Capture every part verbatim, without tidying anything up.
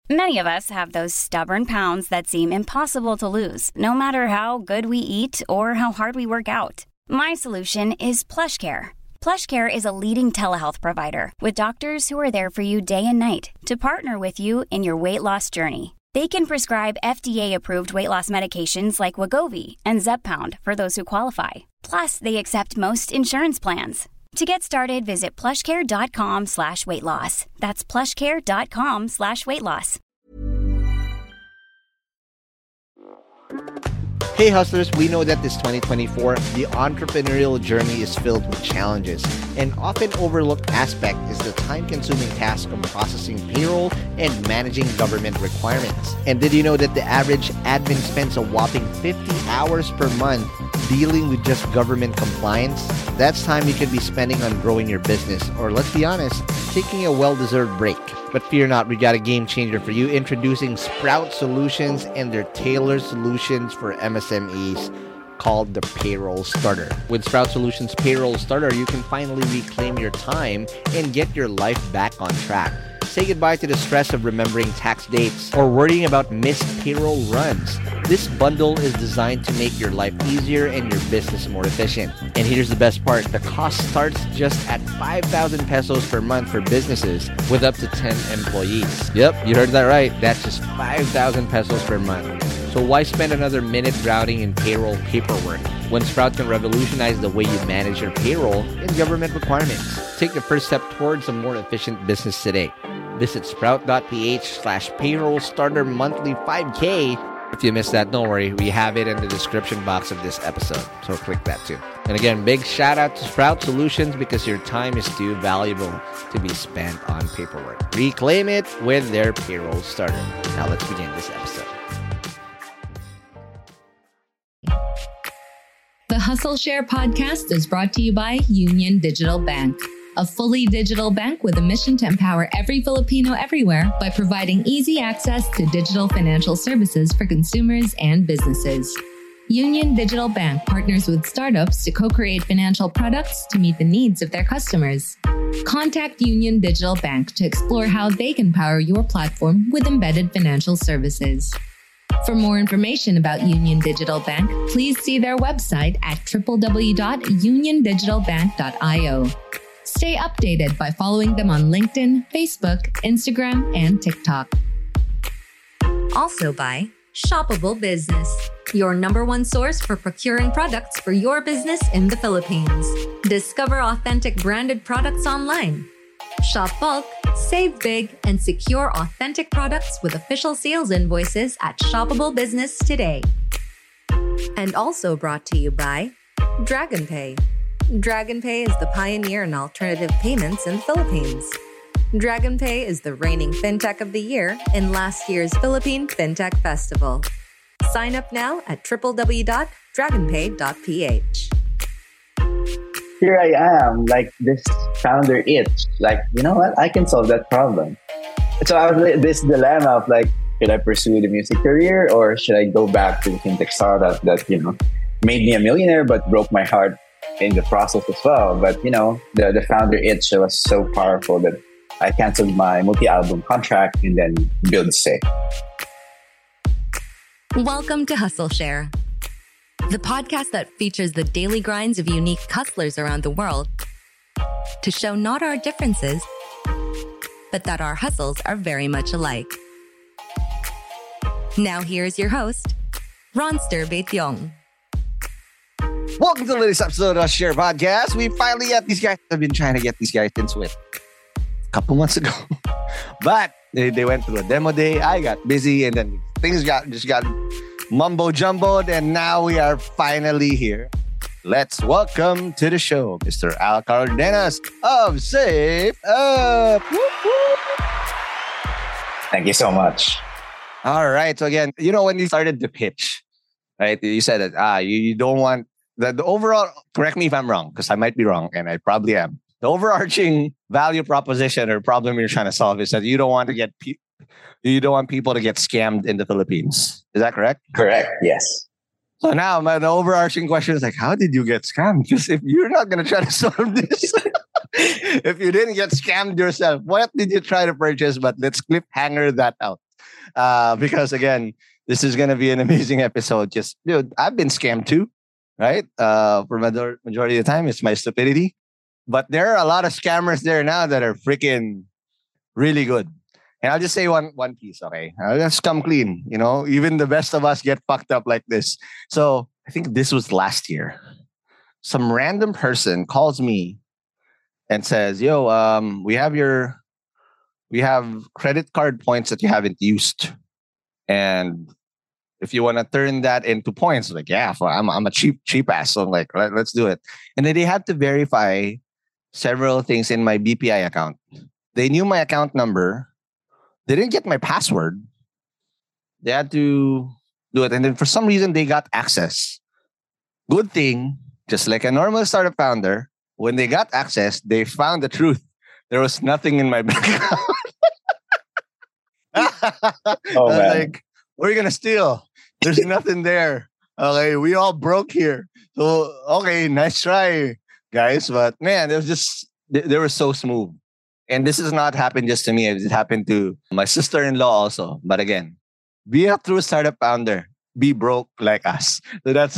Many of us have those stubborn pounds that seem impossible to lose, no matter how good we eat or how hard we work out. My solution is PlushCare. PlushCare is a leading telehealth provider with doctors who are there for you day and night to partner with you in your weight loss journey. They can prescribe F D A-approved weight loss medications like Wegovy and Zepbound for those who qualify. Plus, they accept most insurance plans. To get started, visit plushcare.com slash weight loss. That's plushcare.com slash weight loss. Hey hustlers, we know that this twenty twenty-four, the entrepreneurial journey is filled with challenges. An often overlooked aspect is the time-consuming task of processing payroll and managing government requirements. And did you know that the average admin spends a whopping fifty hours per month dealing with just government compliance? That's time you could be spending on growing your business, or let's be honest, taking a well-deserved break. But fear not, we got a game changer for you, introducing Sprout Solutions and their tailored solutions for M S M Es called the Payroll Starter. With Sprout Solutions Payroll Starter, you can finally reclaim your time and get your life back on track. Say goodbye to the stress of remembering tax dates or worrying about missed payroll runs. This bundle is designed to make your life easier and your business more efficient. And here's the best part. The cost starts just at five thousand pesos per month for businesses with up to ten employees. Yep, you heard that right. That's just five thousand pesos per month. So why spend another minute drowning in payroll paperwork when Sprout can revolutionize the way you manage your payroll and government requirements? Take the first step towards a more efficient business today. Visit sprout.ph slash payroll starter monthly 5K. If you missed that, don't worry. We have it in the description box of this episode. So click that too. And again, big shout out to Sprout Solutions because your time is too valuable to be spent on paperwork. Reclaim it with their payroll starter. Now let's begin this episode. The Hustle Share podcast is brought to you by Union Digital Bank, a fully digital bank with a mission to empower every Filipino everywhere by providing easy access to digital financial services for consumers and businesses. Union Digital Bank partners with startups to co-create financial products to meet the needs of their customers. Contact Union Digital Bank to explore how they can power your platform with embedded financial services. For more information about Union Digital Bank, please see their website at w w w dot union digital bank dot i o. Stay updated by following them on LinkedIn, Facebook, Instagram, and TikTok. Also by Shoppable Business, your number one source for procuring products for your business in the Philippines. Discover authentic branded products online. Shop bulk, save big, and secure authentic products with official sales invoices at Shoppable Business today. And also brought to you by DragonPay. DragonPay is the pioneer in alternative payments in the Philippines. DragonPay is the reigning fintech of the year in last year's Philippine Fintech Festival. Sign up now at w w w dot dragon pay dot p h. Here I am, like this founder itch. Like, you know what? I can solve that problem. So I was in this dilemma of like, should I pursue the music career or should I go back to the fintech startup that, you know, made me a millionaire but broke my heart in the process as well. But, you know, the, the founder itch was so powerful that I canceled my multi-album contract and then build Say. Welcome to Hustle Share, the podcast that features the daily grinds of unique hustlers around the world to show not our differences, but that our hustles are very much alike. Now here's your host, Ronster Baetiong. Welcome to the latest episode of Share Podcast. We finally got these guys. I've been trying to get these guys into it a couple months ago. But they, they went through a demo day. I got busy and then things got just got mumbo jumboed and now we are finally here. Let's welcome to the show, Mister Al Cardenas of Safe Up. Whoop, whoop. Thank you so much. All right. So again, you know, when you started the pitch, right? You said that ah, you, you don't want the, the overall, correct me if I'm wrong, because I might be wrong, and I probably am. The overarching value proposition or problem you're trying to solve is that you don't want to get pe- you don't want people to get scammed in the Philippines. Is that correct? Correct. Yes. So now my the overarching question is like, how did you get scammed? Because if you're not going to try to solve this, if you didn't get scammed yourself, what did you try to purchase? But let's cliffhanger that out. uh, because again, this is gonna be an amazing episode. Just dude, I've been scammed too, right? Uh, for major- majority of the time, it's my stupidity. But there are a lot of scammers there now that are freaking really good. And I'll just say one one piece, okay? I'll just come clean. You know, even the best of us get fucked up like this. So I think this was last year. Some random person calls me and says, "Yo, um, we have your, we have credit card points that you haven't used, and if you want to turn that into points," like, yeah, for, I'm I'm a cheap cheap ass, so I'm like, Let, let's do it. And then they had to verify several things in my B P I account. They knew my account number. They didn't get my password. They had to do it. And then for some reason, they got access. Good thing, just like a normal startup founder, when they got access, they found the truth. There was nothing in my bank account. Oh, I was man. like, what are you going to steal? There's nothing there. Okay, we all broke here. So, okay, nice try, guys. But man, it was just, they, they were so smooth. And this has not happened just to me. It happened to my sister-in-law also. But again, be a true startup founder. Be broke like us. So that's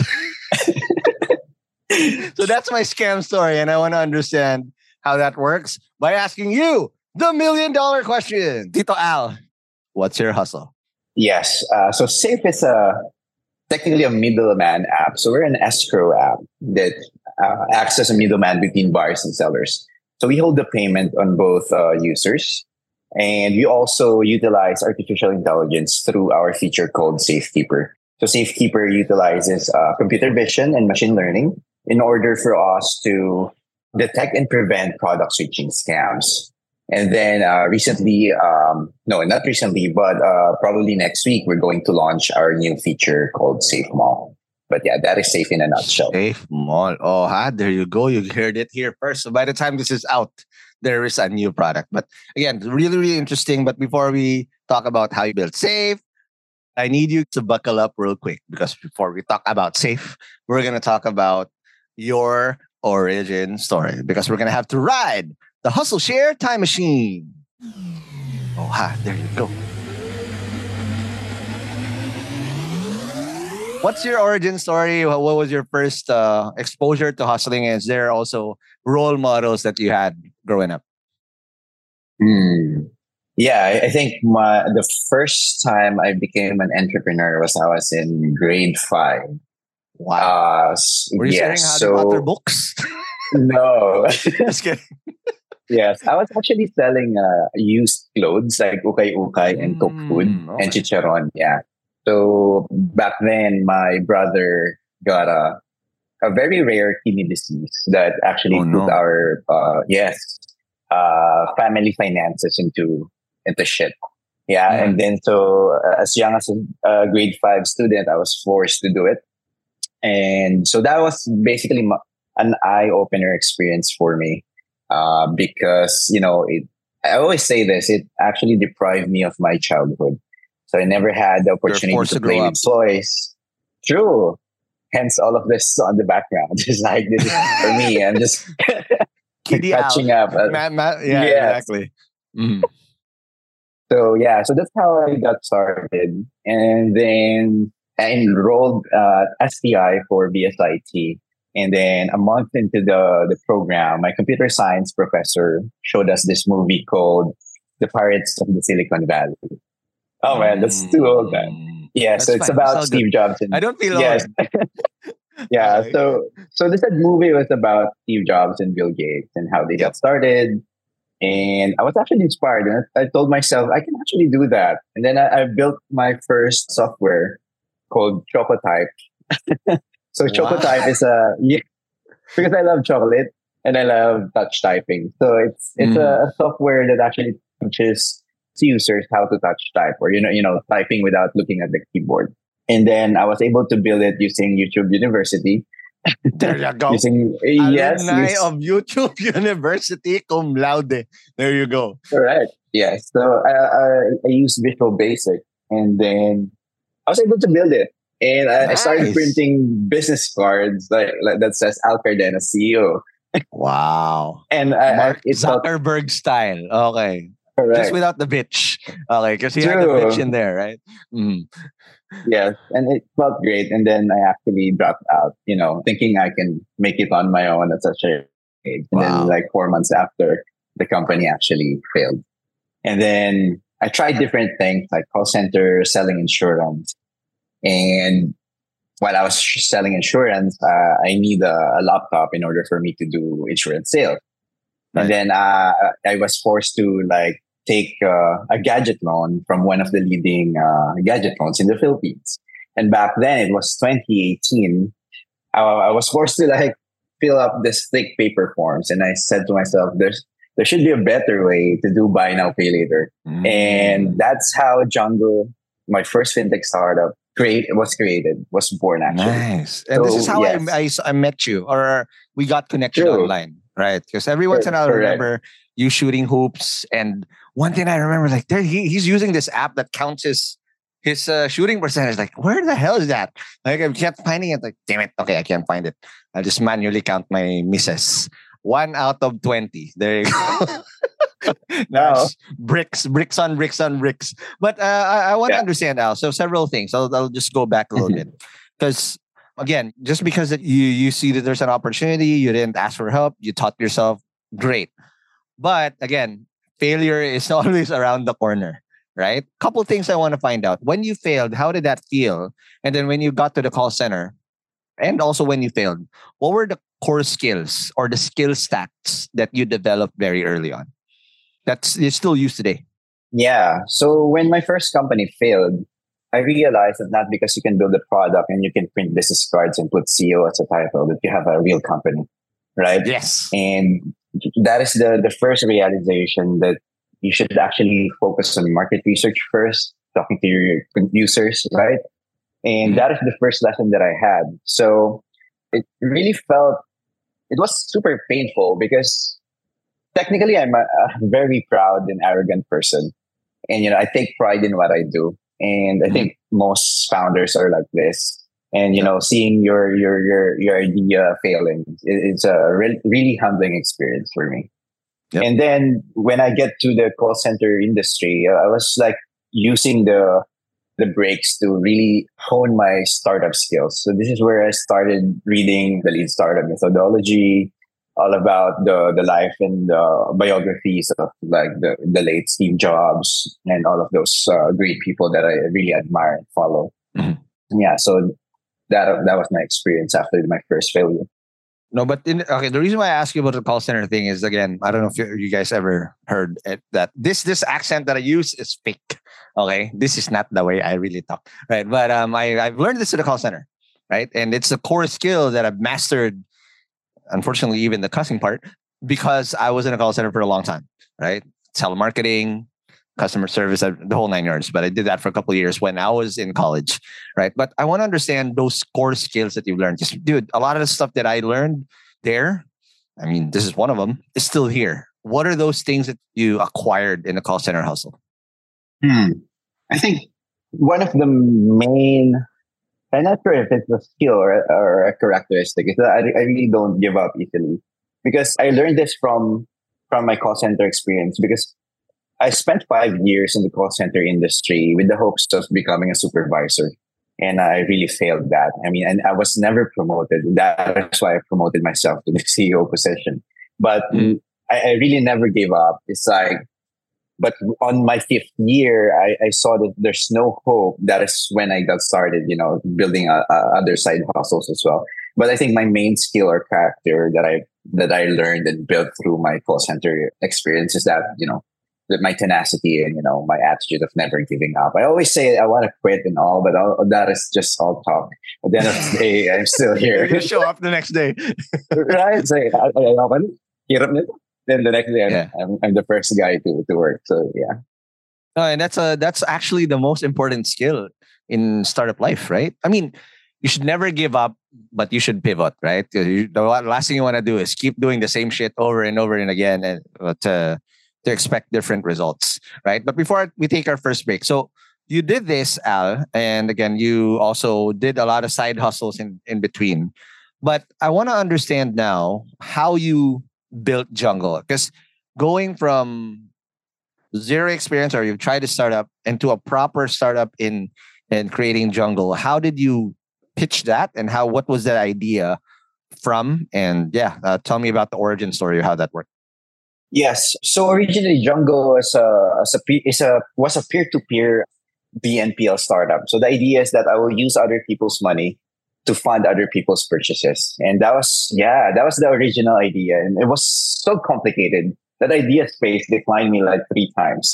so that's my scam story. And I want to understand how that works by asking you the million dollar question. Tito Al, what's your hustle? Yes. Uh, so Safe is a technically a middleman app. So we're an escrow app that uh, acts as a middleman between buyers and sellers. So we hold the payment on both uh, users, and we also utilize artificial intelligence through our feature called Safekeeper. So Safekeeper utilizes uh, computer vision and machine learning in order for us to detect and prevent product switching scams. And then uh, recently, um, no, not recently, but uh, probably next week, we're going to launch our new feature called Safe Mall. But yeah, that is Safe in a nutshell. Safe Mall. Oh, ha, there you go. You heard it here first. So by the time this is out, there is a new product. But again, really, really interesting. But before we talk about how you build Safe, I need you to buckle up real quick, because before we talk about Safe, we're going to talk about your origin story, because we're going to have to ride the Hustle Share Time Machine. Oh, ha, there you go. What's your origin story? What was your first uh, exposure to hustling? Is there also role models that you had growing up? Hmm. Yeah, I I think my the first time I became an entrepreneur was I was in grade five. Wow. Uh, s- Were you yes, selling Harry Potter so books? no. Just kidding. Yes, I was actually selling uh, used clothes like ukay ukay and cooked food Mm, and okay. chicharon. Yeah. So back then, my brother got a a very rare kidney disease that actually Oh, put no. our uh, yes uh, family finances into into shit. Yeah, Mhm. and then so uh, as young as a uh, grade five student, I was forced to do it, and so that was basically m- an eye opener experience for me, uh, because you know it. I always say this: it actually deprived me of my childhood, so I never had the You're opportunity forced to to grow play up. with toys. True. Hence, all of this on the background. It's like this is for me. I'm just Kitty Al. catching up. Uh, Ma- ma- yeah, yes. exactly. Mhm. So yeah, so that's how I got started, and then I enrolled uh, S T I for B S I T, and then a month into the the program, my computer science professor showed us this movie called The Pirates of the Silicon Valley. Oh man, that's too old, man. Mm. Yeah, so That's it's fine. It's about all good. Steve Jobs I and don't feel yes, old. yeah. Okay. So so this movie was about Steve Jobs and Bill Gates and how they Yep. got started. And I was actually inspired. And I I told myself I can actually do that. And then I, I built my first software called Chocotype. So Wow. Chocotype is a yeah, because I love chocolate and I love touch typing. So it's it's Mhm. a, a software that actually teaches users how to touch type, or you know you know typing without looking at the keyboard. And then I was able to build it using YouTube University. There you go. Using yes, Alumni use, of YouTube University, cum laude. There you go. correct. Yes. So I, I I use Visual Basic, and then I was able to build it. And I, I started Nice. printing business cards like, like that says Al Cardenas C E O. Wow. And I, I Mark it felt Zuckerberg style. Okay. Just Correct. without the bitch. Okay, because he had the True. bitch in there, right? Mm. Yes, and it felt great. And then I actually dropped out, you know, thinking I can make it on my own at such a age. And then, Wow. like four months after, the company actually failed. And then I tried different things like call center, selling insurance. And while I was selling insurance, uh, I need a, a laptop in order for me to do insurance sales. Right. And then uh, I was forced to like take uh, a gadget loan from one of the leading uh, gadget loans in the Philippines. And back then it was twenty eighteen. I, I was forced to like fill up this thick paper forms, and I said to myself, "There's there should be a better way to do buy now pay later." Mm. And that's how Jungle, my first fintech startup, create was created, was born actually. Nice. And this So, is how yes. I, I s- I met you, or we got connected True. online, right? Because every once in a while I Correct. remember you shooting hoops. And one thing I remember, like, there he, he's using this app that counts his his uh, shooting percentage. Like, where the hell is that? Like, I kept finding it. Like, damn it. Okay, I can't find it. I'll just manually count my misses. One out of twenty. There you go. Nice. Bricks, bricks on bricks on bricks. But uh, I, I want to Yeah. understand, Al. So several things. I'll, I'll just go back a little bit. Because again, just because that you you see that there's an opportunity, you didn't ask for help, you taught yourself, great. But again, failure is always around the corner, right? Couple things I want to find out. When you failed, how did that feel? And then when you got to the call center, and also when you failed, what were the core skills or the skill stacks that you developed very early on that's you still use today? Yeah. So when my first company failed, I realized that not because you can build a product and you can print business cards and put C E O as a title that you have a real company, right? Yes. And that is the, the first realization that you should actually focus on market research first, talking to your users, right? And Mhm. that is the first lesson that I had. So it really felt, it was super painful because technically I'm a, a very proud and arrogant person. And, you know, I take pride in what I do. And I Mhm. think most founders are like this. And, you know, seeing your, your, your, your idea failing is a re- really humbling experience for me. Yep. And then when I get to the call center industry, uh, I was like using the the breaks to really hone my startup skills. So this is where I started reading the Lean Startup Methodology, all about the the life and the biographies of like the, the late Steve Jobs and all of those uh, great people that I really admire and follow. Mhm. Yeah, so that that was my experience after my first failure. No, but in, okay. The reason why I ask you about the call center thing is, again, I don't know if you, you guys ever heard it, that this this accent that I use is fake. Okay, this is not the way I really talk, right? But um, I I've learned this in the call center, right? And it's a core skill that I've mastered. Unfortunately, even the cussing part, because I was in a call center for a long time, right? Telemarketing, customer service, uh, the whole nine yards. But I did that for a couple of years when I was in college, right? But I want to understand those core skills that you've learned. Just, dude, a lot of the stuff that I learned there, I mean, this is one of them, is still here. What are those things that you acquired in the call center hustle? Hmm. I think one of the main, I'm not sure if it's a skill or, or a characteristic, is that I, I really don't give up easily. Because I learned this from from my call center experience. Because I spent five years in the call center industry with the hopes of becoming a supervisor. And I really failed that. I mean, and I was never promoted. That's why I promoted myself to the C E O position. But Mm. I, I really never gave up. It's like, but on my fifth year, I, I saw that there's no hope. That is when I got started, you know, building a, a other side hustles as well. But I think my main skill or character that I that I learned and built through my call center experience is that, you know, that my tenacity and, you know, my attitude of never giving up. I always say I want to quit and all, but all, that is just all talk. At the end of the day, I'm still You're here. gonna show up the next day. Right? It's like, I, I, I, hirap nito. Then the next day, I'm, Yeah. I'm, I'm the first guy to, to work. So yeah. No, and that's a that's actually the most important skill in startup life, right? I mean, you should never give up, but you should pivot, right? 'Cause you- the la- last thing you want to do is keep doing the same shit over and over and again, and uh, to to expect different results, right? But before we take our first break, so you did this, Al, and again, you also did a lot of side hustles in in between. But I want to understand now how you built Jungle, because going from zero experience or you've tried a startup into a proper startup in in creating Jungle. How did you pitch that, and how what was that idea from? And yeah, uh, tell me about the origin story of how that worked. Yes. So originally, Jungle was a, as a pe- is a was a peer to peer B N P L startup. So the idea is that I will use other people's money to fund other people's purchases, and that was yeah, that was the original idea, and it was so complicated that idea space declined me like three times.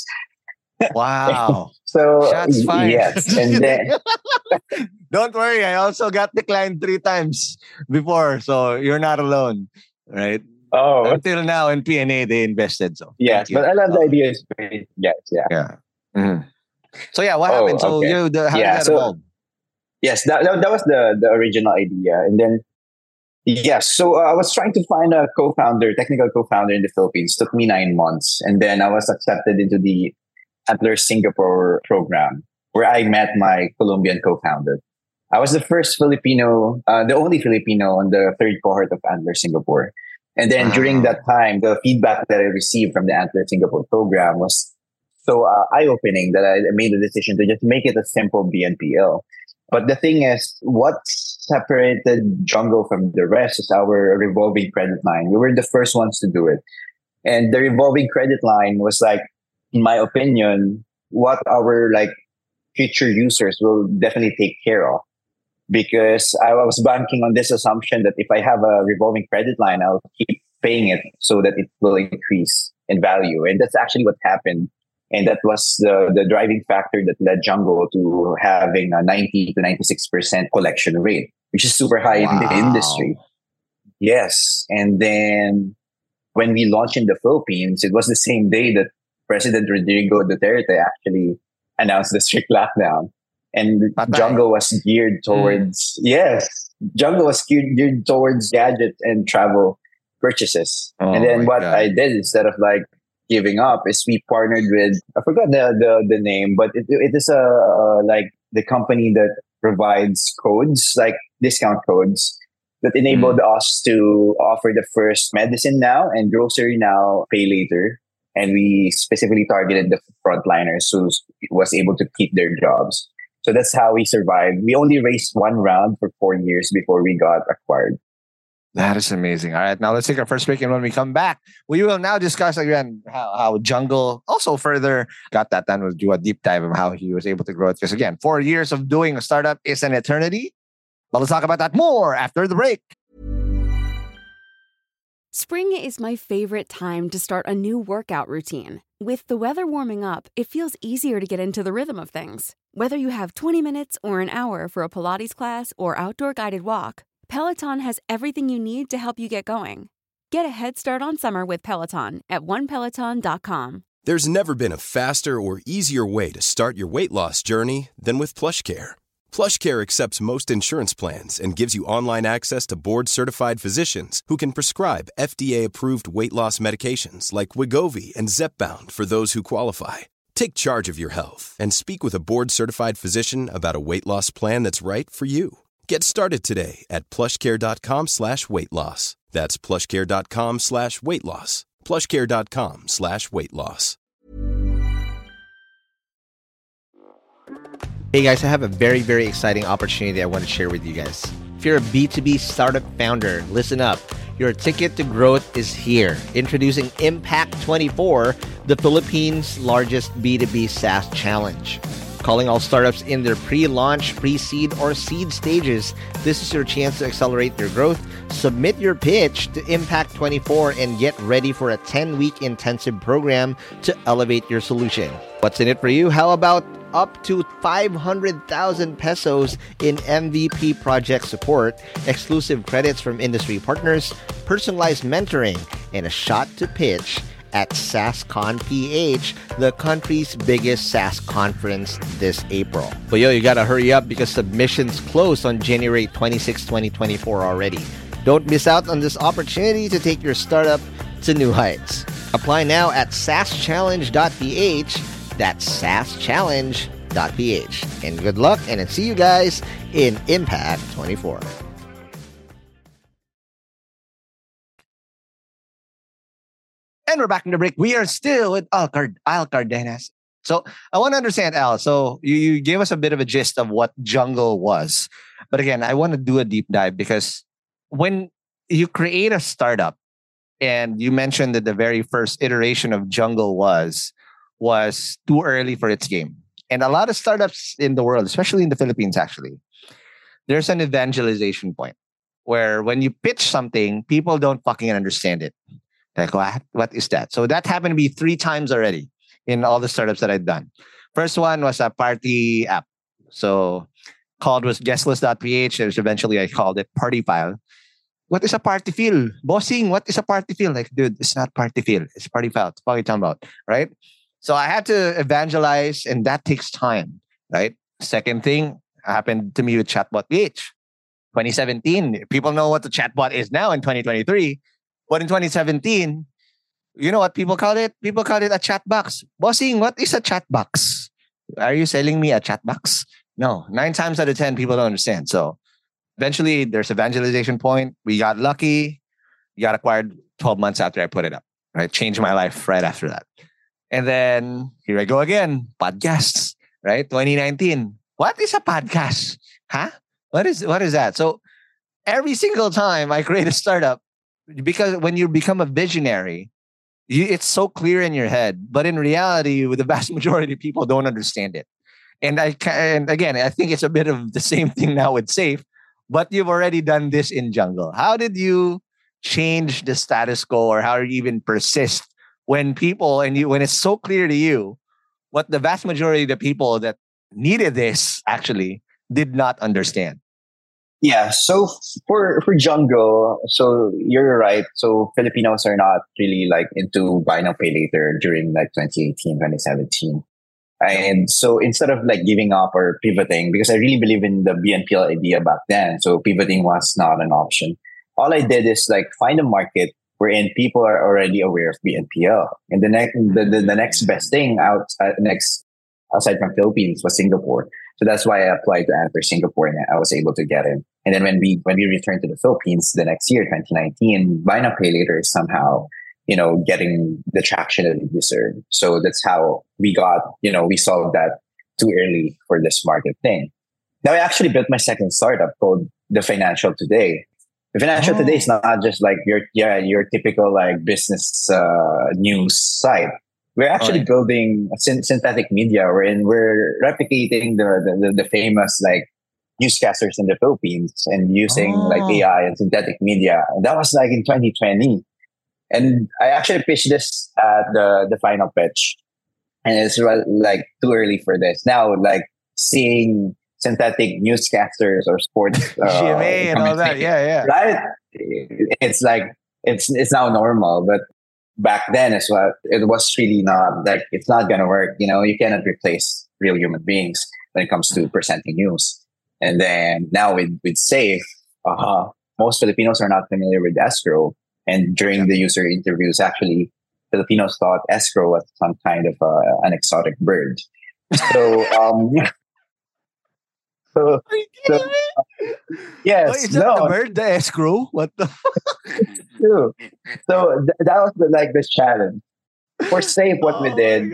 Wow. So shots fired. Yes, and then don't worry, I also got declined three times before, so you're not alone, right? Oh, until now in P N A they invested. So yes, but I love the idea space. Yes, yeah, yeah. Mm-hmm. So yeah, what oh, happened? So okay. you, the, how yeah, did that so, evolve? Yes, that, that that was the the original idea, and then. Yes. So uh, I was trying to find a co-founder, technical co-founder in the Philippines. Took me nine months. And then I was accepted into the Antler Singapore program, where I met my Colombian co-founder. I was the first Filipino, uh, the only Filipino on the third cohort of Antler Singapore. And then wow. during that time, the feedback that I received from the Antler Singapore program was so uh, eye-opening that I made the decision to just make it a simple B N P L. But the thing is, what separated Jungle from the rest is our revolving credit line. We were the first ones to do it. And the revolving credit line was like, in my opinion, what our like future users will definitely take care of. Because I was banking on this assumption that if I have a revolving credit line, I'll keep paying it so that it will increase in value. And that's actually what happened. And that was the, the driving factor that led Jungle to having a ninety to ninety-six percent collection rate, which is super high wow. in the industry. Yes. And then when we launched in the Philippines, it was the same day that President Rodrigo Duterte actually announced the strict lockdown. And Bye-bye. Jungle was geared towards, mm. yes, Jungle was geared, geared towards gadget and travel purchases. Oh and then what God. I did instead of like, giving up is we partnered with I forgot the the, the name, but it, it is a, a like the company that provides codes like discount codes that enabled mm. us to offer the first medicine now and grocery now, pay later, and we specifically targeted the frontliners who was able to keep their jobs. So that's how we survived. We only raised one round for four years before we got acquired. That is amazing. All right, now let's take our first break, and when we come back, we will now discuss again how, how Jungle also further got that done. We'll do a deep dive of how he was able to grow it. Because again, four years of doing a startup is an eternity. But let's talk about that more after the break. Spring is my favorite time to start a new workout routine. With the weather warming up, it feels easier to get into the rhythm of things. Whether you have twenty minutes or an hour for a Pilates class or outdoor guided walk, Peloton has everything you need to help you get going. Get a head start on summer with Peloton at one peloton dot com. There's never been a faster or easier way to start your weight loss journey than with PlushCare. PlushCare accepts most insurance plans and gives you online access to board-certified physicians who can prescribe F D A-approved weight loss medications like Wegovy and Zepbound for those who qualify. Take charge of your health and speak with a board-certified physician about a weight loss plan that's right for you. Get started today at plushcare.com slash weight loss. That's plushcare.com slash weight loss. plushcare.com slash weight loss. Hey guys, I have a very, very exciting opportunity I want to share with you guys. If you're a B two B startup founder, listen up. Your ticket to growth is here. Introducing Impact twenty-four, the Philippines' largest B two B SaaS challenge. Calling all startups in their pre-launch, pre-seed, or seed stages, this is your chance to accelerate your growth. Submit your pitch to Impact twenty-four and get ready for a ten-week intensive program to elevate your solution. What's in it for you? How about up to five hundred thousand pesos in M V P project support, exclusive credits from industry partners, personalized mentoring, and a shot to pitch at SaaSCon P H, the country's biggest SaaS conference this April. But yo, you gotta hurry up because submissions close on January twenty-sixth, twenty twenty-four already. Don't miss out on this opportunity to take your startup to new heights. Apply now at saas challenge dot p h. That's saas challenge dot p h. And good luck, and I'll see you guys in Impact twenty-four. And we're back in the break. We are still with Al, Card- Al Cardenas. So I want to understand, Al. So you, you gave us a bit of a gist of what Jungle was. But again, I want to do a deep dive because when you create a startup, and you mentioned that the very first iteration of Jungle was was too early for its game. And a lot of startups in the world, especially in the Philippines, actually, there's an evangelization point where when you pitch something, people don't fucking understand it. Like, what? What is that? So that happened to be three times already in all the startups that I've done. First one was a party app. So called was guestless dot p h. There's eventually I called it Party File. What is a party feel? Bossing, what is a party feel? Like, dude, it's not party feel. It's party file. It's what you're talking about, right? So I had to evangelize, and that takes time, right? Second thing happened to me with Chatbot P H. twenty seventeen, people know what the chatbot is now in twenty twenty-three. But in twenty seventeen, you know what people call it? People call it a chat box. Bossing, what is a chat box? Are you selling me a chat box? No, nine times out of ten, people don't understand. So eventually, there's evangelization point. We got lucky. We got acquired twelve months after I put it up, right? Changed my life right after that. And then here I go again. Podcasts, right? twenty nineteen. What is a podcast? Huh? What is what is that? So every single time I create a startup, because when you become a visionary, you, it's so clear in your head. But in reality, with the vast majority of people don't understand it. And I and again, I think it's a bit of the same thing now with Safe. But you've already done this in Jungle. How did you change the status quo, or how do you even persist when people and you when it's so clear to you what the vast majority of the people that needed this actually did not understand? Yeah, so for for Jungle, so you're right. So Filipinos are not really like into buy now pay later during like twenty eighteen, twenty seventeen. And so instead of like giving up or pivoting, because I really believe in the B N P L idea back then, so pivoting was not an option. All I did is like find a market wherein people are already aware of B N P L. And the next, the, the, the next best thing out, uh, next aside from Philippines was Singapore. So that's why I applied to enter Singapore, and I was able to get in. And then when we when we returned to the Philippines the next year, twenty nineteen, buy now pay later is somehow, you know, getting the traction that it deserved. So that's how we got, you know, we solved that too early for this market thing. Now I actually built my second startup called The Financial Today. The Financial oh. Today is not just like your yeah your typical like business uh, news site. We're actually right. building a syn- synthetic media wherein we're replicating the, the, the, the famous like newscasters in the Philippines and using oh. like A I and synthetic media. And that was like in twenty twenty. And I actually pitched this at the, the final pitch. And it's like too early for this. Now, like seeing synthetic newscasters or sports. Uh, G M A and all that. Yeah, yeah. Right? It's like, it's it's now normal. But back then as well, it was really not like, it's not going to work. You know, you cannot replace real human beings when it comes to presenting news. And then now with, with Safe, uh, most Filipinos are not familiar with escrow. And during the user interviews, actually, Filipinos thought escrow was some kind of uh, an exotic bird. So, um, so, so uh, yes, Wait, is that no, the bird, the escrow? What the? True. So th- that was the, like the challenge. For Safe, what oh we did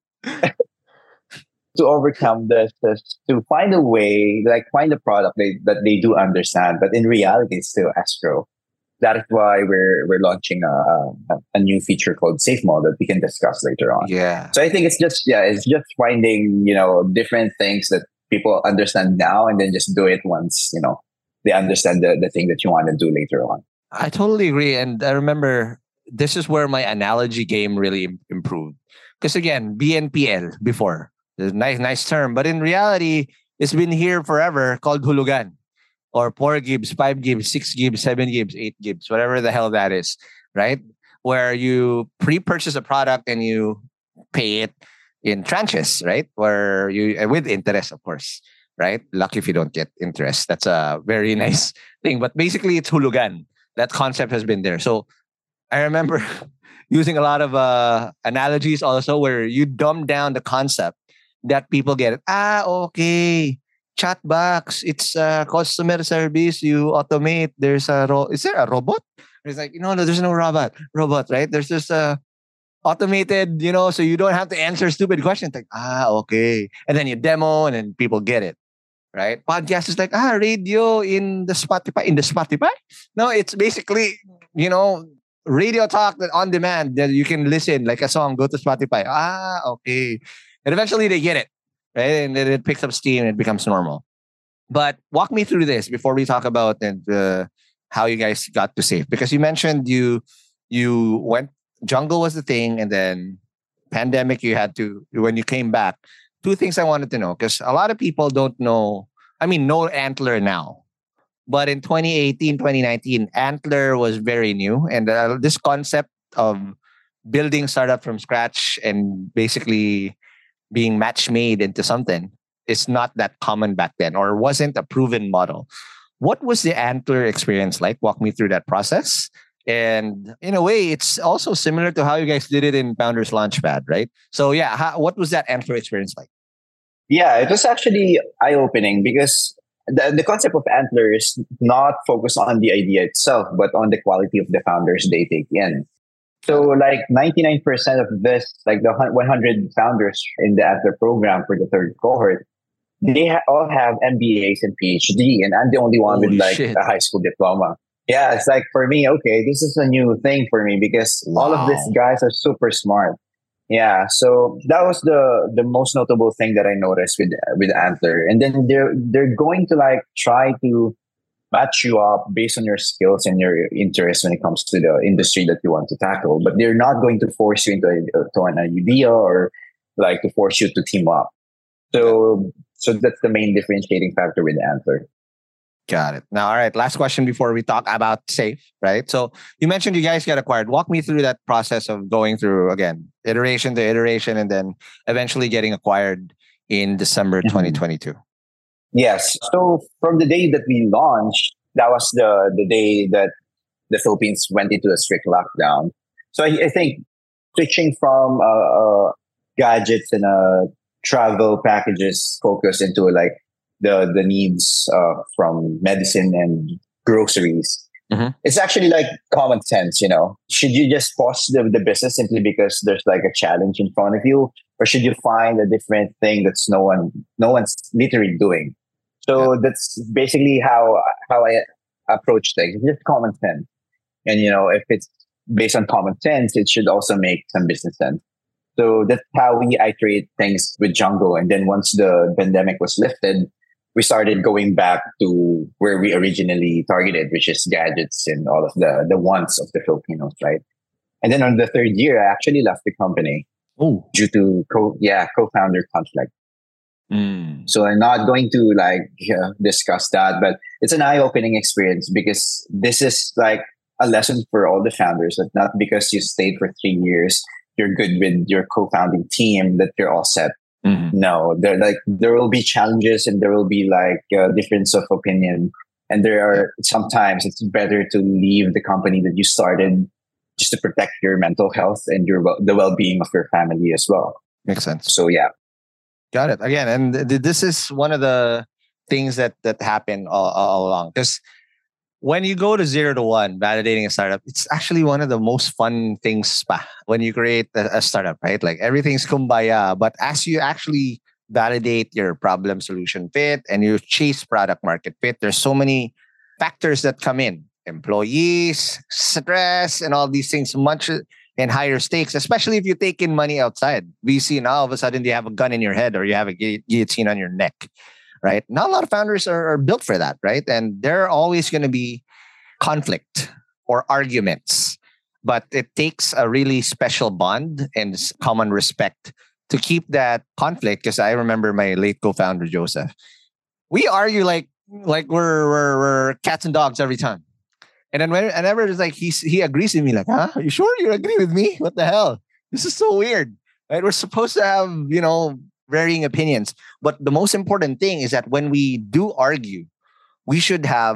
to overcome this, is to find a way, like find a product they, that they do understand, but in reality, it's still escrow. That is why we're we're launching a, a, a new feature called Safe Mode that we can discuss later on. Yeah. So I think it's just yeah, it's just finding, you know, different things that people understand now, and then just do it once, you know, they understand the, the thing that you want to do later on. I totally agree. And I remember this is where my analogy game really improved. Because again, B N P L before, a nice, nice term. But in reality, it's been here forever, called hulugan. Or four gigs, five gigs, six gigs, seven gigs, eight gigs, whatever the hell that is, right? Where you pre-purchase a product and you pay it in tranches, right? Where you, with interest, of course, right? Lucky if you don't get interest. That's a very nice thing. But basically, it's hulugan. That concept has been there. So I remember using a lot of uh, analogies also where you dumb down the concept that people get it. Ah, okay. Chat box. It's uh, customer service. You automate. There's a ro- is there a robot? It's like, no, no, there's no robot. Robot, right? There's just a automated, you know, so you don't have to answer stupid questions. Like, ah, okay. And then you demo and then people get it. Right? Podcast is like, ah, radio in the Spotify. In the Spotify? No, it's basically, you know, radio talk that on demand that you can listen like a song, go to Spotify. Ah, okay. And eventually they get it. Right? And then it picks up steam and it becomes normal. But walk me through this before we talk about and uh, how you guys got to Safe. Because you mentioned you you went, Jungle was the thing, and then pandemic you had to, when you came back. Two things I wanted to know, because a lot of people don't know, I mean, know Antler now. But in twenty eighteen, twenty nineteen, Antler was very new. And uh, this concept of building startup from scratch and basically being match made into something is not that common back then, or wasn't a proven model. What was the Antler experience like? Walk me through that process. And in a way, it's also similar to how you guys did it in Founders Launchpad, right? So yeah, how, what was that Antler experience like? Yeah, it was actually eye-opening because the, the concept of Antler is not focused on the idea itself, but on the quality of the founders they take in. So like ninety-nine percent of this, like the one hundred founders in the Antler program for the third cohort, they ha- all have M B As and P H D, and I'm the only one Holy with like shit. a high school diploma. Yeah, it's like for me, okay, this is a new thing for me because Wow. all of these guys are super smart. Yeah, so that was the the most notable thing that I noticed with with Antler. And then they're they're going to like try to match you up based on your skills and your interests when it comes to the industry that you want to tackle. But they're not going to force you into, a, to an idea or like to force you to team up. So so that's the main differentiating factor with Antler. Got it. Now, all right. Last question before we talk about Safe, right? So you mentioned you guys got acquired. Walk me through that process of going through, again, iteration to iteration and then eventually getting acquired in December twenty twenty-two. Yes. So from the day that we launched, that was the, the day that the Philippines went into a strict lockdown. So I, I think switching from uh, uh, gadgets and uh, travel packages focus into like the the needs uh, from medicine and groceries. Mm-hmm. It's actually like common sense, you know. Should you just pause the, the business simply because there's like a challenge in front of you, or should you find a different thing that's no one no one's literally doing? So yeah. That's basically how how I approach things. It's just common sense, and you know, if it's based on common sense, it should also make some business sense. So that's how we iterate things with Jungle. And then once the pandemic was lifted, we started going back to where we originally targeted, which is gadgets and all of the, the wants of the Filipinos, right? And then on the third year, I actually left the company Ooh. due to co yeah co-founder conflict. Mm. So I'm not going to like yeah, discuss that, but it's an eye-opening experience because this is like a lesson for all the founders that not because you stayed for three years, you're good with your co-founding team, that you're all set. Mm-hmm. No, there like there will be challenges and there will be like a difference of opinion, and there are sometimes it's better to leave the company that you started just to protect your mental health and your the well-being of your family as well. Makes sense. So yeah, got it again, and th- this is one of the things that that happen all, all along because. When you go to zero to one, validating a startup, it's actually one of the most fun things pa, when you create a, a startup, right? Like everything's kumbaya. But as you actually validate your problem solution fit and you chase product market fit, there's so many factors that come in. Employees, stress, and all these things much and higher stakes, especially if you take in money outside. V C, now all of a sudden you have a gun in your head or you have a gu- guillotine on your neck. Right? Not a lot of founders are, are built for that, right? And there are always going to be conflict or arguments, but it takes a really special bond and common respect to keep that conflict. Because I remember my late co-founder Joseph, we argue like like we're we're, we're cats and dogs every time, and then whenever it's like he he agrees with me, like, huh? Are you sure you agree with me? What the hell? This is so weird, right? We're supposed to have you know. varying opinions. But the most important thing is that when we do argue, we should have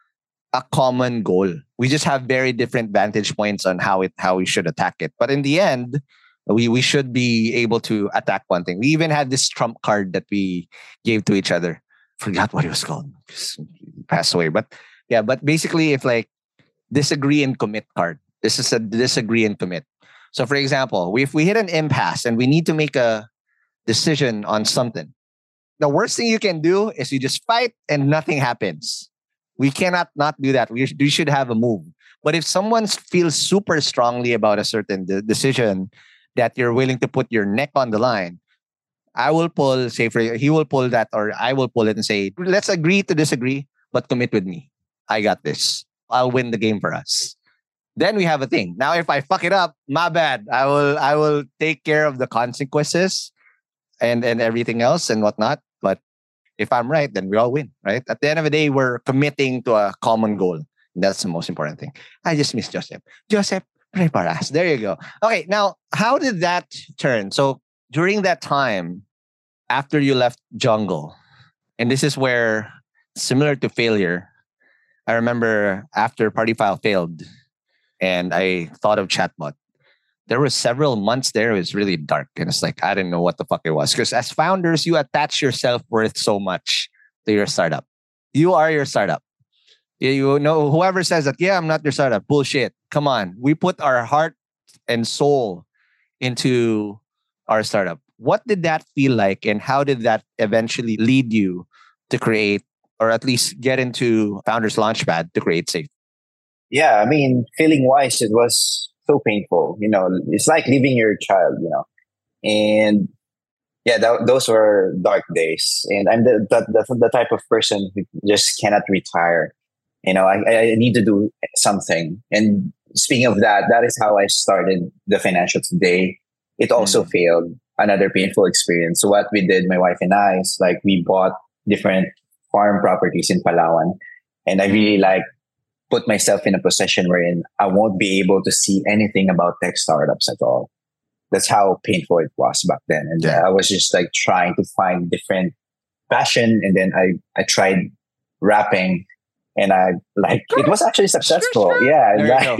a common goal. We just have very different vantage points on how it how we should attack it. But in the end, we we should be able to attack one thing. We even had this trump card that we gave to each other. Forgot what it was called. He passed away. But yeah, but basically it's like disagree and commit card. This is a disagree and commit. So for example, if we hit an impasse and we need to make a decision on something, the worst thing you can do is you just fight and nothing happens. We cannot not do that. We, sh- we should have a move. But if someone feels super strongly about a certain de- decision that you're willing to put your neck on the line, I will pull, say for he will pull that, or I will pull it and say, let's agree to disagree, but commit with me. I got this. I'll win the game for us. Then we have a thing. Now, if I fuck it up, my bad. I will I will take care of the consequences and, and everything else and whatnot. But if I'm right, then we all win, right? At the end of the day, we're committing to a common goal. That's the most important thing. I just miss Joseph. Joseph, pray para us. There you go. Okay, now, how did that turn? So during that time, after you left Jungle, and this is where, similar to failure, I remember after Party File failed and I thought of Chatbot, there were several months there. It was really dark. And it's like, I didn't know what the fuck it was. Because as founders, you attach your self-worth so much to your startup. You are your startup. You know, whoever says that, yeah, I'm not your startup, bullshit. Come on. We put our heart and soul into our startup. What did that feel like? And how did that eventually lead you to create, or at least get into Founders Launchpad to create Safe? Yeah, I mean, feeling wise, it was so painful. You know, it's like leaving your child, you know. And yeah, that, those were dark days. And I'm the, the, the, the type of person who just cannot retire. You know, I, I need to do something. And speaking of that, that is how I started the Financial Today. It also mm. failed. Another painful experience. So what we did, my wife and I, is like we bought different farm properties in Palawan. And I really like put myself in a position wherein I won't be able to see anything about tech startups at all. That's how painful it was back then. And yeah. uh, I was just like trying to find different passion. And then I, I tried rapping. And I like it was actually successful. Yeah. Like,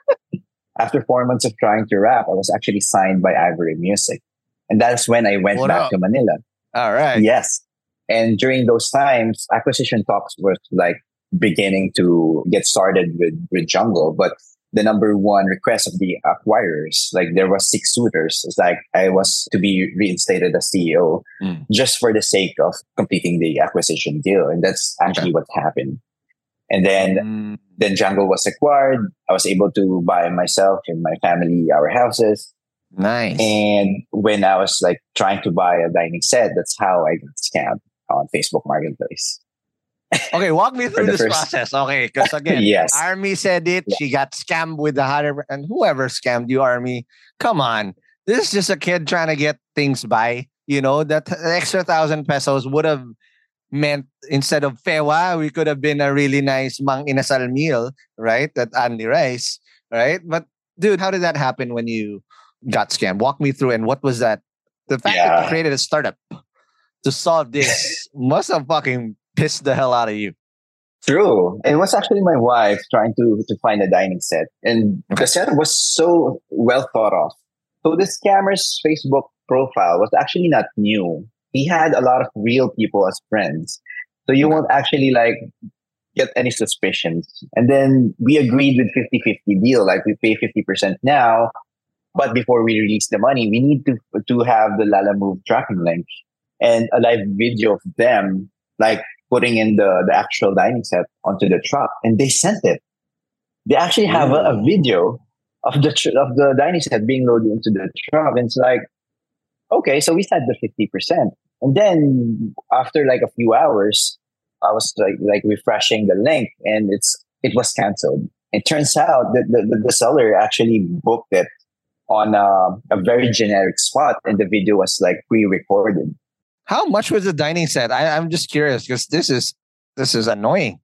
after four months of trying to rap, I was actually signed by Ivory Music. And that's when I went what back up? to Manila. All right. Yes. And during those times, acquisition talks were like beginning to get started with, with Jungle. But the number one request of the acquirers, like there was six suitors. It's like I was to be reinstated as C E O mm. just for the sake of completing the acquisition deal. And that's actually okay. what happened. And then, mm. then Jungle was acquired. I was able to buy myself and my family our houses. Nice. And when I was like trying to buy a dining set, that's how I got scammed on Facebook Marketplace. Okay, walk me through this first... process. Okay, because again, yes. Army said it. Yeah. She got scammed with the hundred, and whoever scammed you, Army, come on. This is just a kid trying to get things by. You know, that extra thousand pesos would have meant instead of fewa, we could have been a really nice mang inasal meal, right? That Andy Rice, right? But dude, how did that happen when you got scammed? Walk me through, and what was that? The fact yeah. that you created a startup to solve this must have fucking pissed the hell out of you. True. It was actually my wife trying to, to find a dining set. And okay. the setup was so well thought of. So the scammer's Facebook profile was actually not new. He had a lot of real people as friends. So you won't actually like get any suspicions. And then we agreed with fifty-fifty deal. Like we pay fifty percent now, but before we release the money, we need to to have the Lalamove tracking link and a live video of them like putting in the, the actual dining set onto the truck. And they sent it. They actually have a, a video of the tr- of the dining set being loaded into the truck. And it's like, okay, so we said the fifty percent. And then after like a few hours, I was like like refreshing the link and it's it was canceled. It turns out that the, the, the seller actually booked it on a, a very generic spot and the video was like pre-recorded. How much was the dining set? I, I'm just curious because this is this is annoying.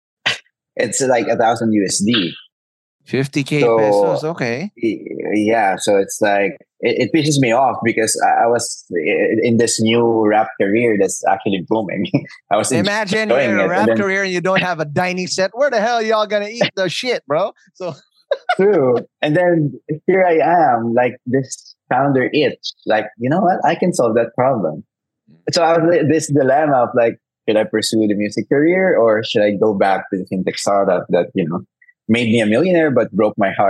It's like a thousand U S D. fifty K so, pesos, okay. Yeah, so it's like, it, it pisses me off because I, I was in this new rap career that's actually booming. I was Imagine you're in a rap then, career and you don't have a dining set. Where the hell are y'all going to eat the shit, bro? So True. And then here I am, like this founder itch. Like, you know what? I can solve that problem. So I was this dilemma of like, should I pursue the music career or should I go back to the fintech startup that, you know, made me a millionaire but broke my heart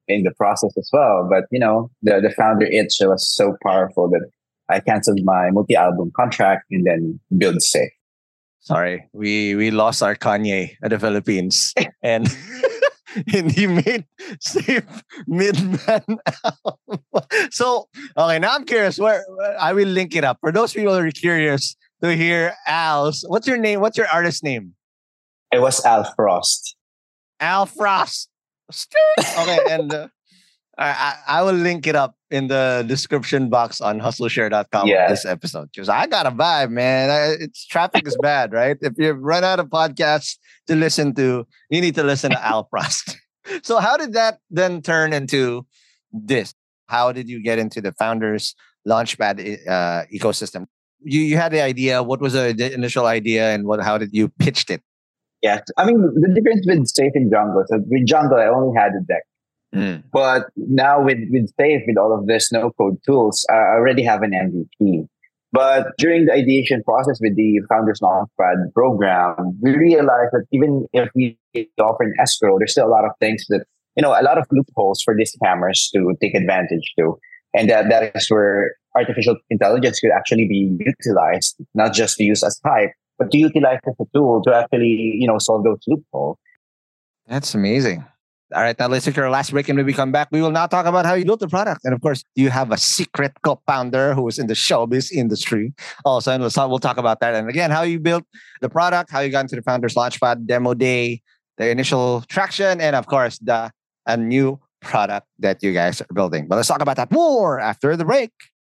in the process as well. But, you know, the, the founder itch was so powerful that I canceled my multi-album contract and then build Safe. Sorry, we we lost our Kanye at the Philippines, and and he made Safe mid-man album. So, okay, now I'm curious. Where I will link it up for those people who are curious to hear Al's. What's your name? What's your artist name? It was Al Frost. Al Frost. Okay, and uh, I, I will link it up in the description box on hustle share dot com Yeah. of this episode, because I got a vibe, man. I, it's traffic is bad, right? If you run out of podcasts to listen to, you need to listen to Al Frost. So how did that then turn into this? How did you get into the Founders Launchpad uh, ecosystem? You you had the idea. What was the, the initial idea, and what? How did you pitched it? Yeah, I mean, the difference with Safe and Jungle, so with Jungle, I only had a deck. Mm. But now with, with Safe, with all of this no-code tools, I already have an M V P. But during the ideation process with the Founders Launchpad program, we realized that even if we offer an escrow, there's still a lot of things that, you know, a lot of loopholes for these scammers to take advantage to. And that, that is where artificial intelligence could actually be utilized, not just to use as hype, but to utilize as a tool to actually, you know, solve those loopholes. That's amazing. All right, now let's take our last break, and when we come back, we will now talk about how you built the product. And of course, you have a secret co-founder who is in the showbiz industry also, and we'll talk, we'll talk about that. And again, how you built the product, how you got into the Founders Launchpad demo day, the initial traction, and of course, the a new product that you guys are building. But let's talk about that more after the break.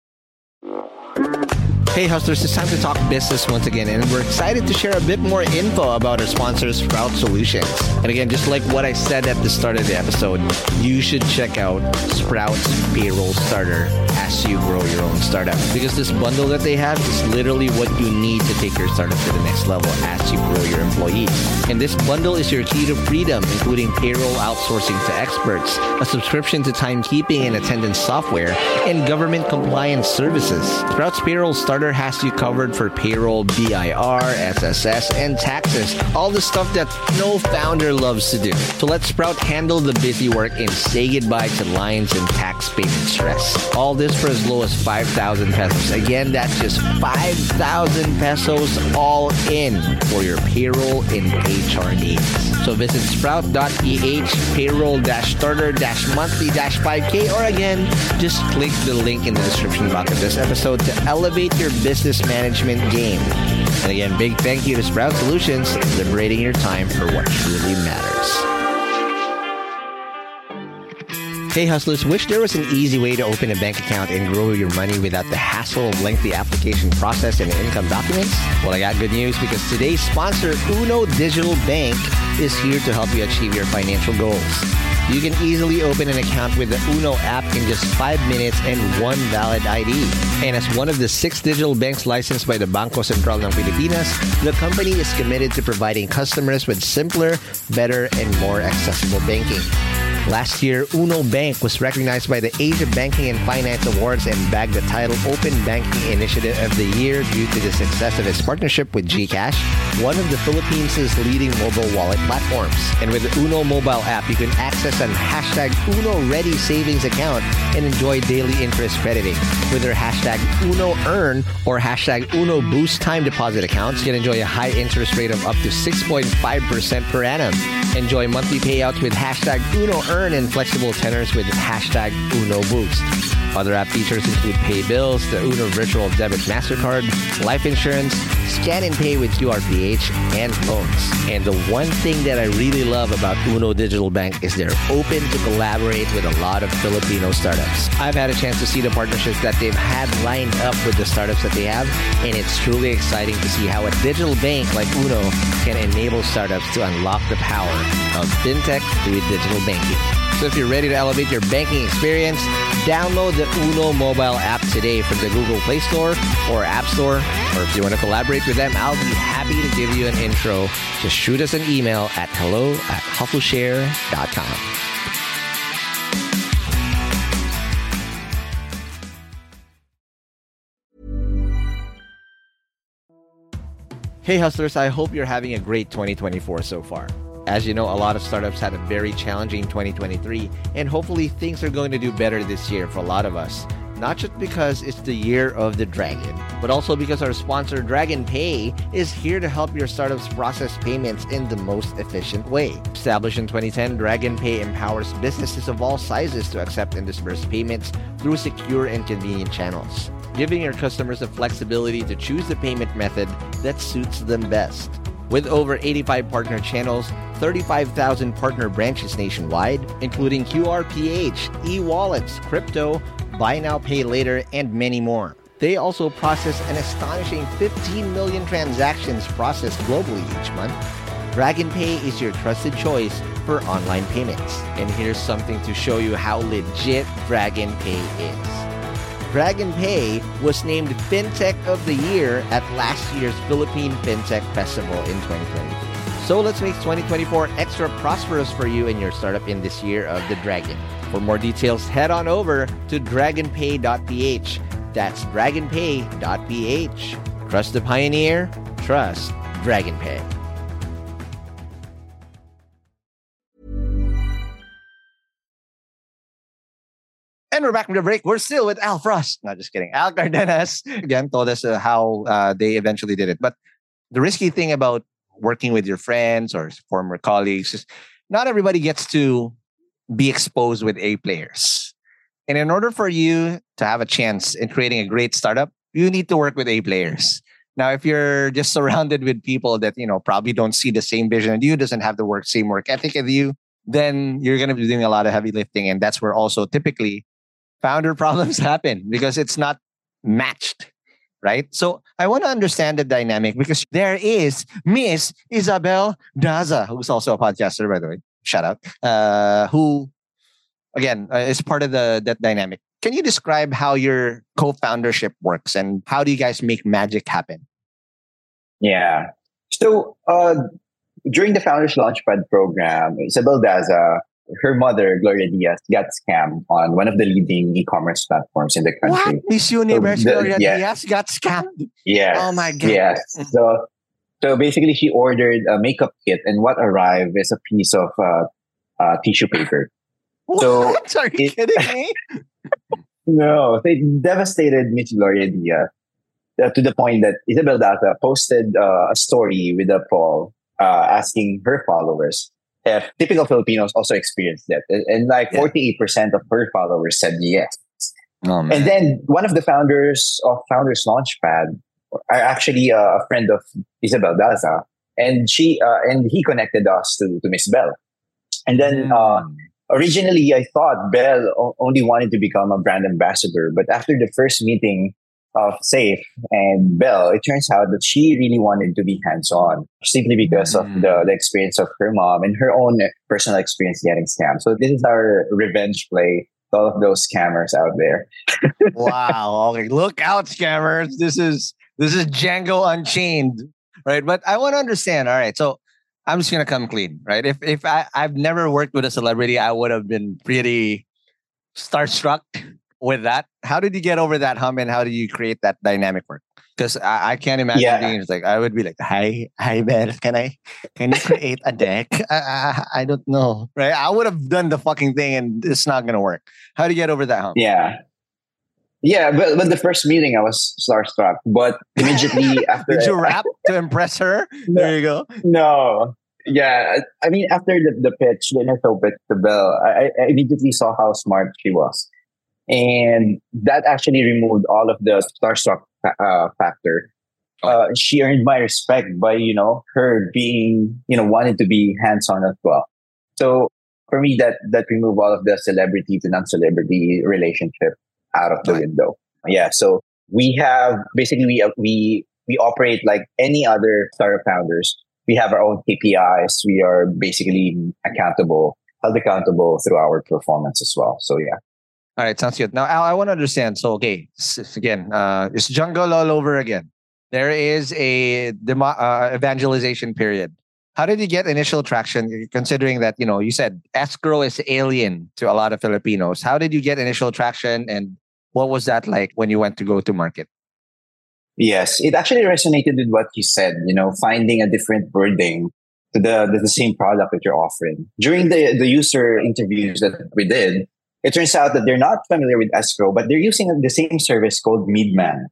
Hey hustlers, it's time to talk business once again, and we're excited to share a bit more info about our sponsor, Sprout Solutions. And again, just like what I said at the start of the episode, you should check out Sprout's Payroll Starter as you grow your own startup, because this bundle that they have is literally what you need to take your startup to the next level as you grow your employees. And this bundle is your key to freedom, including payroll outsourcing to experts, a subscription to timekeeping and attendance software, and government compliance services. Sprout's Payroll Starter has you covered for payroll, B I R, S S S, and taxes. All the stuff that no founder loves to do. So let Sprout handle the busy work and say goodbye to lines and tax payment stress. All this for as low as five thousand pesos. Again, that's just five thousand pesos all in for your payroll and H R needs. So visit sprout dot p h, payroll-starter-monthly-five K, or again, just click the link in the description box of this episode to elevate your business management game. And again, big thank you to Sprout Solutions, liberating your time for what truly matters. Hey hustlers, wish there was an easy way to open a bank account and grow your money without the hassle of lengthy application process and income documents? Well, I got good news, because today's sponsor, Uno Digital Bank, is here to help you achieve your financial goals. You can easily open an account with the Uno app in just five minutes and one valid I D. And as one of the six digital banks licensed by the Bangko Sentral ng Pilipinas, the company is committed to providing customers with simpler, better, and more accessible banking. Last year, Uno Bank was recognized by the Asia Banking and Finance Awards and bagged the title Open Banking Initiative of the Year due to the success of its partnership with GCash, one of the Philippines' leading mobile wallet platforms. And with the Uno mobile app, you can access an hashtag Uno Ready savings account and enjoy daily interest crediting. With their hashtag Uno Earn or hashtag Uno Boost time deposit accounts, you can enjoy a high interest rate of up to six point five percent per annum. Enjoy monthly payouts with hashtag Uno Earn and flexible tenors with hashtag Uno Boost. Other app features include pay bills, the Uno Virtual Debit MasterCard, life insurance, scan and pay with Q R P H, and loans. And the one thing that I really love about Uno Digital Bank is they're open to collaborate with a lot of Filipino startups. I've had a chance to see the partnerships that they've had lined up with the startups that they have, and it's truly exciting to see how a digital bank like Uno can enable startups to unlock the power of fintech through digital banking. So if you're ready to elevate your banking experience, download the Uno mobile app today from the Google Play Store or App Store. Or if you want to collaborate with them, I'll be happy to give you an intro. Just shoot us an email at hello at hustle share dot com. Hey hustlers, I hope you're having a great twenty twenty-four so far. As you know, a lot of startups had a very challenging twenty twenty-three, and hopefully things are going to do better this year for a lot of us. Not just because it's the year of the dragon, but also because our sponsor Dragon Pay is here to help your startups process payments in the most efficient way. Established in twenty ten, Dragon Pay empowers businesses of all sizes to accept and disburse payments through secure and convenient channels, giving your customers the flexibility to choose the payment method that suits them best. With over eighty-five partner channels, thirty-five thousand partner branches nationwide, including Q R P H, e-wallets, crypto, buy now, pay later, and many more. They also process an astonishing fifteen million transactions processed globally each month. Dragon Pay is your trusted choice for online payments. And here's something to show you how legit Dragon Pay is. Dragon Pay was named FinTech of the Year at last year's Philippine FinTech Festival in twenty twenty-three. So let's make twenty twenty-four extra prosperous for you and your startup in this year of the dragon. For more details, head on over to dragon pay dot p h. That's dragon pay dot p h. Trust the pioneer, trust Dragon Pay. And we're back from the break. We're still with Al Frost. No, just kidding. Al Cardenas, again, told us uh, how uh, they eventually did it. But the risky thing about working with your friends or former colleagues is not everybody gets to be exposed with A players. And in order for you to have a chance in creating a great startup, you need to work with A players. Now, if you're just surrounded with people that, you know, probably don't see the same vision as you, doesn't have the work, same work ethic as you, then you're going to be doing a lot of heavy lifting. And that's where also typically founder problems happen because it's not matched, right? So I want to understand the dynamic because there is Miss Isabel Daza, who's also a podcaster, by the way. Shout out. Uh, who, again, uh, is part of the that dynamic. Can you describe how your co-foundership works and how do you guys make magic happen? Yeah. So uh, during the Founders Launchpad program, Isabel Daza, her mother, Gloria Diaz, got scammed on one of the leading e-commerce platforms in the country. What? Miss Universe So the- Gloria yeah. Diaz got scammed? Yes. Oh my God. Yes. So, so basically, she ordered a makeup kit, and what arrived is a piece of uh, uh, tissue paper. So What? Are you it- kidding me? No, they devastated Miss Gloria Diaz uh, to the point that Isabel Daza posted uh, a story with a poll uh, asking her followers if typical Filipinos also experienced that. And, and like Yeah. forty-eight percent of her followers said yes. Oh, man. And then one of the founders of Founders Launchpad are actually uh, a friend of Isabel Daza, and she uh, and he connected us to, to Miss Bell. And then uh, originally, I thought Bell o- only wanted to become a brand ambassador, but after the first meeting of Safe and Bell, it turns out that she really wanted to be hands-on, simply because of the, the experience of her mom and her own personal experience getting scammed. So this is our revenge play to all of those scammers out there. Wow. Okay. Look out, scammers. This is this is Django Unchained. Right. But I want to understand. All right. So I'm just gonna come clean, right? If if I, I've never worked with a celebrity, I would have been pretty starstruck with that. How did you get over that hump and how do you create that dynamic work? Because I, I can't imagine Yeah. being just like I would be like, hi, hi Belle, can I can you create a deck? I, I, I don't know. Right. I would have done the fucking thing and it's not gonna work. How do you get over that hump? Yeah. Yeah, but, but the first meeting I was starstruck, but immediately after Did you rap to impress her? There you go. No. Yeah, I I mean, after the, the pitch, the initial pitch to Bell, I, I immediately saw how smart she was. And that actually removed all of the starstruck uh, factor. Uh, she earned my respect by, you know, her being, you know, wanting to be hands-on as well. So for me, that, that removed all of the celebrity to non-celebrity relationship out of the Right. window. Yeah, so we have, basically, we, we, we operate like any other startup founders. We have our own K P Is. We are basically accountable, held accountable through our performance as well. So yeah. All right, sounds good. Now, Al, I want to understand. So, okay, s- again, uh, it's jungle all over again. There is a demo- uh, evangelization period. How did you get initial traction? Considering that, you know, you said escrow is alien to a lot of Filipinos. How did you get initial traction, and what was that like when you went to go to market? Yes, it actually resonated with what you said, you know, finding a different wording to the, the, the same product that you're offering. During the, the user interviews that we did, it turns out that they're not familiar with escrow, but they're using the same service called Midman.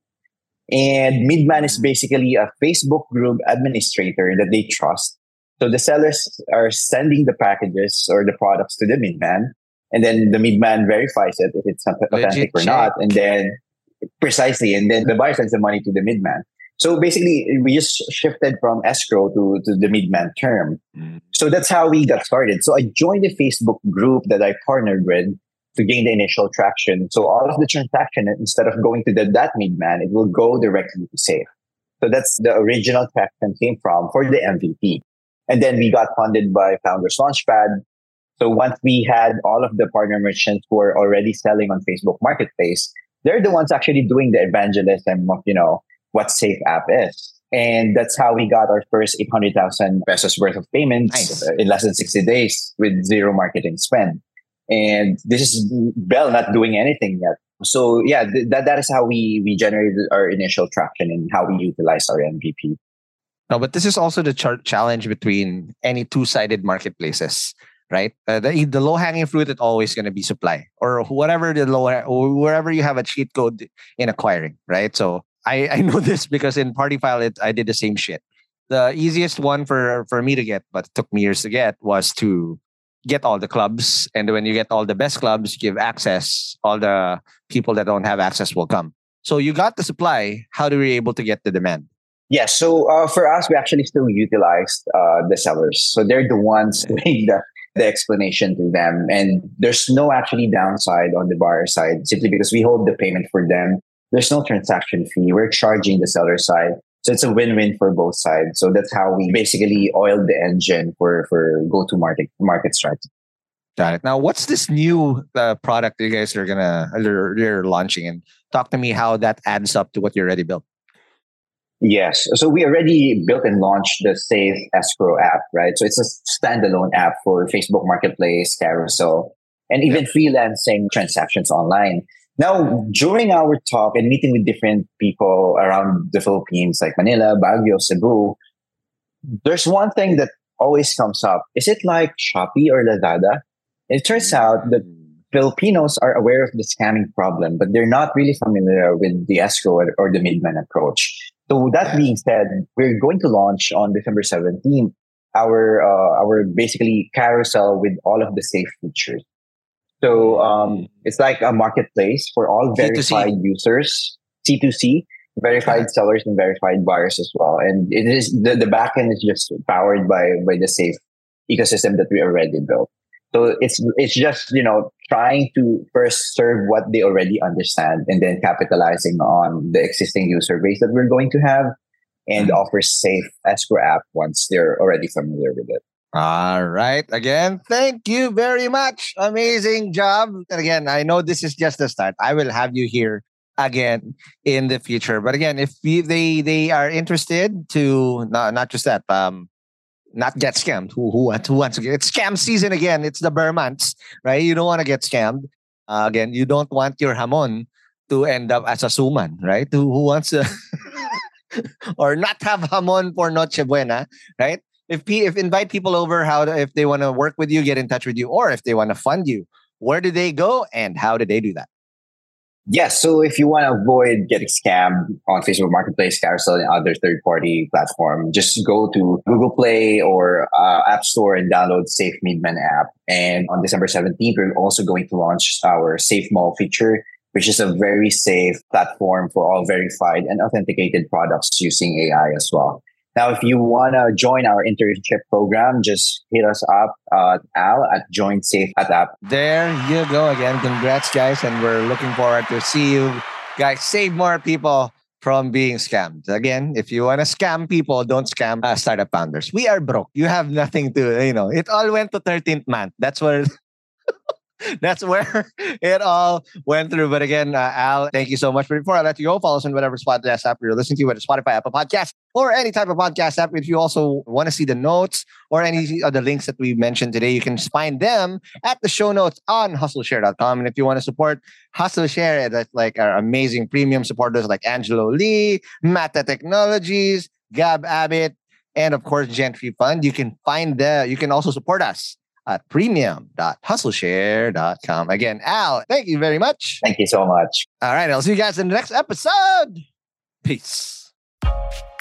And Midman is basically a Facebook group administrator that they trust. So the sellers are sending the packages or the products to the Midman, and then the Midman verifies it if it's authentic or not. And then precisely, and then the buyer sends the money to the Midman. So basically, we just shifted from escrow to, to the Midman term. Mm. So that's how we got started. So I joined the Facebook group that I partnered with to gain the initial traction. So all of the transaction, instead of going to the, that Midman, it will go directly to Safe. So that's the original traction came from for the M V P. And then we got funded by Founders Launchpad. So once we had all of the partner merchants who are already selling on Facebook Marketplace, they're the ones actually doing the evangelism of, you know, what Safe app is. And that's how we got our first eight hundred thousand pesos worth of payments nice. in less than sixty days with zero marketing spend. And this is Bell not doing anything yet. So yeah, th- that that is how we we generated our initial traction and how we utilized our M V P. No, but this is also the ch- challenge between any two-sided marketplaces, right? Uh, the the low-hanging fruit is always going to be supply or whatever the low or wherever you have a cheat code in acquiring, right? So I, I know this because in Partyfile it I did the same shit. The easiest one for for me to get, but it took me years to get, was to get all the clubs. And when you get all the best clubs, give access, all the people that don't have access will come. So you got the supply. How do we able to get the demand? Yeah, so uh, for us, we actually still utilized uh, the sellers. So they're the ones doing the, the explanation to them. And there's no actually downside on the buyer side, simply because we hold the payment for them. There's no transaction fee. We're charging the seller side. So it's a win-win for both sides. So that's how we basically oiled the engine for, for go-to-market market strategy. Got it. Now, what's this new uh, product you guys are gonna you're, you're launching? And talk to me how that adds up to what you already built. Yes. So we already built and launched the Safe Escrow app, right? So it's a standalone app for Facebook Marketplace, Carousel, and even freelancing transactions online. Now, during our talk and meeting with different people around the Philippines, like Manila, Baguio, Cebu, there's one thing that always comes up. Is it like Shopee or Lazada? It turns out that Filipinos are aware of the scamming problem, but they're not really familiar with the escrow or, or the Midman approach. So that being said, we're going to launch on December seventeenth our uh, our basically carousel with all of the Safe features. So um, it's like a marketplace for all verified C two C users, C two C, verified sellers and verified buyers as well. And it is the, the backend is just powered by by the Safe ecosystem that we already built. So it's it's just, you know, trying to first serve what they already understand and then capitalizing on the existing user base that we're going to have and mm-hmm. offer Safe escrow app once they're already familiar with it. All right. Again, thank you very much. Amazing job. And again, I know this is just the start. I will have you here again in the future. But again, if we, they they are interested to not not just that, um, not get scammed. Who who wants who wants to get it's scam season again? It's the bear months, right? You don't want to get scammed. Uh, again, you don't want your hamon to end up as a suman, right? Who who wants to or not have hamon for Noche Buena, right? If if invite people over, how to, if they want to work with you, get in touch with you, or if they want to fund you, where do they go and how do they do that? Yes, so if you want to avoid getting scammed on Facebook Marketplace, Carousel, and other third-party platform, just go to Google Play or uh, App Store and download Safe Midman app. And on December seventeenth, we're also going to launch our Safe Mall feature, which is a very safe platform for all verified and authenticated products using A I as well. Now, if you want to join our internship program, just hit us up, uh, Al, at Join Safe at App. There you go again. Congrats, guys. And we're looking forward to see you guys save more people from being scammed. Again, if you want to scam people, don't scam uh, startup founders. We are broke. You have nothing to, you know, it all went to thirteenth month. That's where... That's where it all went through. But again, uh, Al, thank you so much. But before I let you go, follow us on whatever podcast app you're listening to, whether Spotify, Apple Podcasts, or any type of podcast app. If you also want to see the notes or any of the links that we mentioned today, you can find them at the show notes on hustle share dot com. And if you want to support HustleShare, that's like our amazing premium supporters like Angelo Lee, Mata Technologies, Gab Abbott, And of course, Gentry Fund. You can find the, you can also support us at premium dot hustle share dot com. Again, Al, thank you very much. Thank you so much. All right, I'll see you guys in the next episode. Peace.